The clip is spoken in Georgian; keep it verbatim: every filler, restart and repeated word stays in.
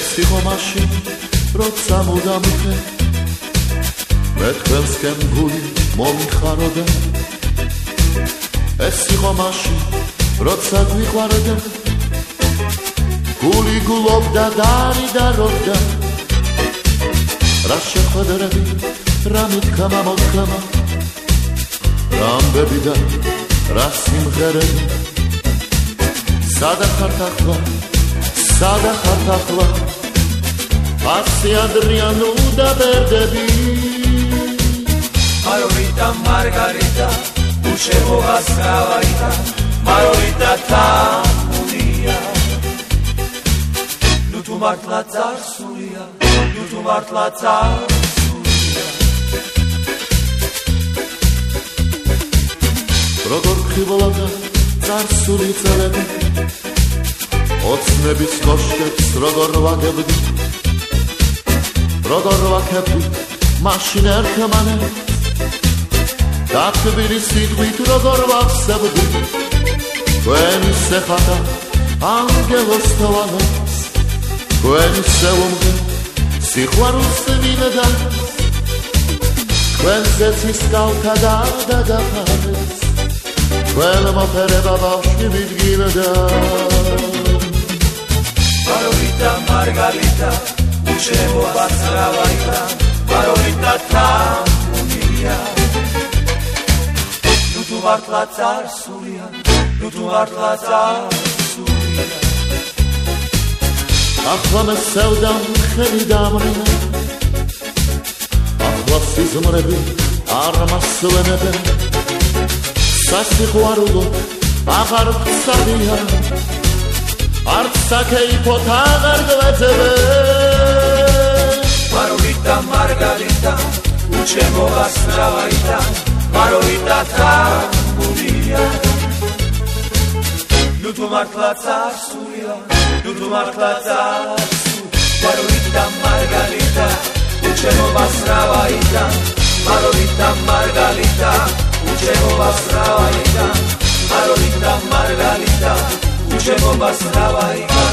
ეს იყო მაშინ როცა მუდამ ვიქე მე თქვენსკენ გული მომიხაროდა ეს იყო მაშინ როცა გვიყვარდა გული გულობდა დაარიდარობდა რა შეხვედრები რა მითქმა მოთქმა რა ამბები და რა სიმღერები სადა ხართ ახლა სადა ხართ ახლა ასი ადრიანუ და ბერდები Margarita, Margarita, uccevo a scavaita, Margarita tamunia. Nu tu martla car sulia, nu tu martla car sulia. Rogor khivolada car suli წელები ოცნების კოშკებს როგორ ვაგებდი როგორ ვაქებდი მაშინ ერთმანეთს და თბილისი თვით როგორ ვახსებდი თქვენი სეხათა ანგელოს თვალებს თქვენი სეუმგე სიყვარულს ვინდა თქვენზე ცისკალთა და დადაფარეს თქვენ მოფერება ბავშვი მიდგინდა Margarita, Margarita, uccevo a scavaita, Margarita tamunia. Tu martla car sulia, nu tu martla car sulia. ახლა მე სევდამ ხელი დამრინა ახლა სიზმრები არ მასვენებენ სასიყვარულო აღარ ხსადია არც საკეიფოთ აღარ გვეძებენ Margarita, Margarita, uccevo a scavaita, Margarita tamunia. Nu tu martla car sulia, nu tu martla car sulia. Margarita, Margarita, uccevo a scavaita, Margarita, Margarita, uccevo a scavaita, Margarita, Margarita, uccevo a scavaita.